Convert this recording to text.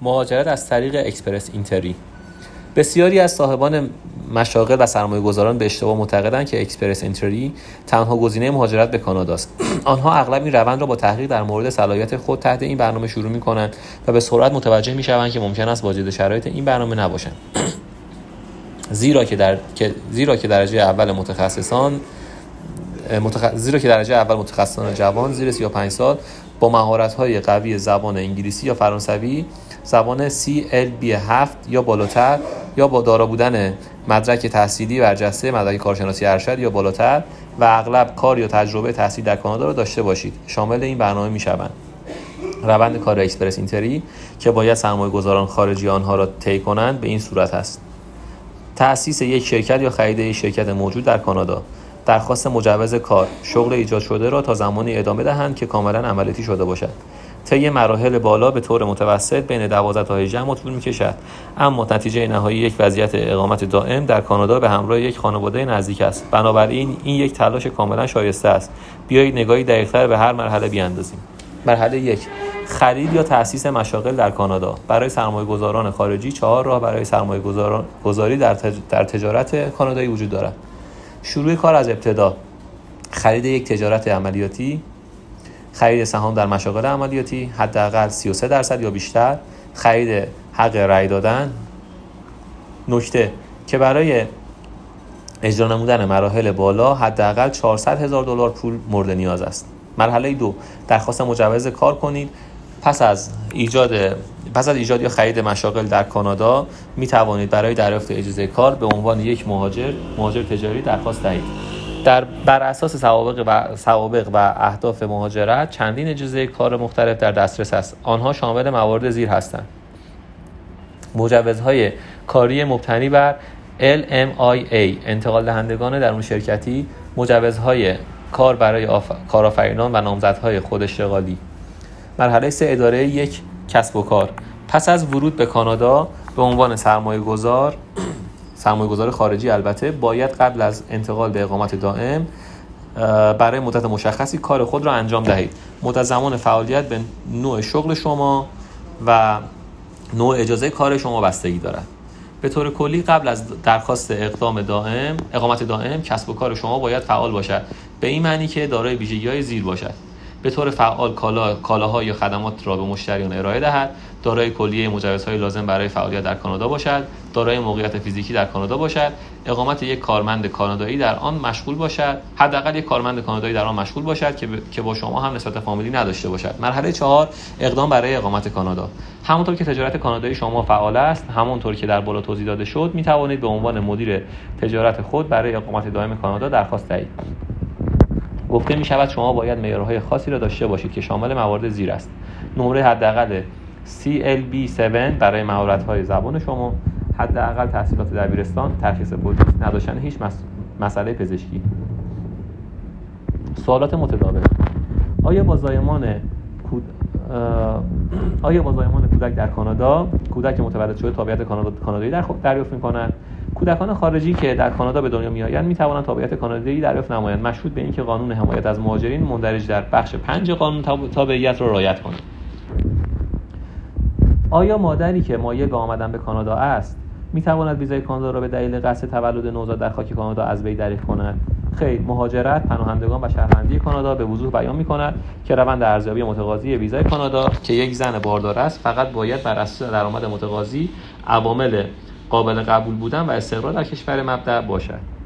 مهاجرت از طریق اکسپرس اینتری. بسیاری از صاحبان مشاغل و سرمایه‌گذاران به اشتباه معتقدند که اکسپرس اینتری تنها گزینه مهاجرت به کانادا است. آنها اغلب این روند را با تحقیق در مورد صلاحیت خود تحت این برنامه شروع می‌کنند و به سرعت متوجه می‌شوند که ممکن است واجد شرایط این برنامه نباشند. زیرا که درجه اول متخصصان جوان زیر 35 سال با مهارت‌های قوی زبان انگلیسی یا فرانسوی، زبان CLB 7 یا بالاتر یا با دارا بودن مدرک تحصیلی برجسته، مدرک کارشناسی ارشد یا بالاتر و اغلب کار یا تجربه تحصیل در کانادا را داشته باشید شامل این برنامه می‌شوند. روند کار اکسپرس اینتری که باید سرمایه‌گذاران خارجی آنها را طی کنند به این صورت است: تأسیس یک شرکت یا خرید یک شرکت موجود در کانادا، درخواست مجوز کار، شغل ایجاد شده را تا زمانی ادامه دهند که کاملا عملیاتی شده باشد. طی مراحل بالا به طور متوسط بین 12 تا 18 ماه طول می‌کشد، اما نتیجه نهایی یک وضعیت اقامت دائم در کانادا به همراه یک خانواده نزدیک است. بنابراین این یک تلاش کاملا شایسته است. بیایید نگاهی دقیق‌تر به هر مرحله بیاندازیم. مرحله 1: خرید یا تأسیس مشاغل در کانادا. برای سرمایه‌گذاران خارجی 4 راه برای سرمایه‌گذاری در تجارت کانادایی وجود دارد. شروع کار از ابتدا: خرید یک تجارت عملیاتی، خرید سهام در مشاغل عملیاتی حداقل 33% یا بیشتر، خرید حق رأی دادن. نکته که برای اجرا نمودن مراحل بالا حداقل $400,000 پول مورد نیاز است. مرحله 2: درخواست مجوز کار کنید. پس از ایجاد یا خرید مشاغل در کانادا می توانید برای دریافت اجازه کار به عنوان یک مهاجر تجاری درخواست دهید. بر اساس سوابق و اهداف مهاجرت چندین اجازه کار مختلف در دسترس است. آنها شامل موارد زیر هستند: مجوزهای کاری مبتنی بر LMIA انتقال دهندگان درون شرکتی، مجوزهای کار برای کارآفرینان و نامزدهای خود اشتغالی. مرحله 3: اداره یک کسب و کار. پس از ورود به کانادا به عنوان سرمایه‌گذار خارجی البته باید قبل از انتقال به اقامت دائم برای مدت مشخصی کار خود را انجام دهید. مدت زمان فعالیت به نوع شغل شما و نوع اجازه کار شما بستگی دارد. به طور کلی قبل از درخواست اقامت دائم کسب و کار شما باید فعال باشد، به این معنی که دارای ویژگی‌های زیر باشد: به طور فعال کالاها یا خدمات را به مشتریان ارائه دهد، دارای کلیه مجوزهای لازم برای فعالیت در کانادا باشد، دارای موقعیت فیزیکی در کانادا باشد، اقامت یک کارمند کانادایی در آن مشغول باشد، حداقل یک کارمند کانادایی در آن مشغول باشد که با شما هم نسبت فامیلی نداشته باشد. مرحله 4: اقدام برای اقامت کانادا. همونطور که تجارت کانادایی شما فعال است، همونطور که در بالا توضیح داده شد، می توانید به عنوان مدیر تجارت خود برای اقامت دائم کانادا درخواست دهید. گفته می شود شما باید معیارهای خاصی را داشته باشید که شامل موارد زیر است: نمره حداقل CLB 7 برای مهارت‌های زبان شما، حداقل تحصیلات دبیرستان، ترخیص پلیس، نداشتن هیچ مسئله پزشکی. سوالات متداول: آیا با زایمان کودک در کانادا، کودک متولد شده تابعیت کانادایی دریافت می‌کنند؟ کودکان خارجی که در کانادا به دنیا می‌آیند می‌توانند تابعیت کانادایی دریافت نمایند، مشروط به اینکه قانون حمایت از مهاجرین مندرج در بخش 5 قانون تابعیت را رعایت کنند. آیا مادری که مایل به آمدن به کانادا است می‌تواند ویزای کانادا را به دلیل قصد تولد نوزاد در خاک کانادا از بین دریغ کند؟ خیر، مهاجرت، پناهندگان و شهروندی کانادا به وضوح بیان می‌کند که روند ارزیابی متقاضی ویزای کانادا که یک زن باردار است فقط باید بر اساس درآمد متقاضی، عوامل قابل قبول بودن و استقرار در کشور مبدأ باشد.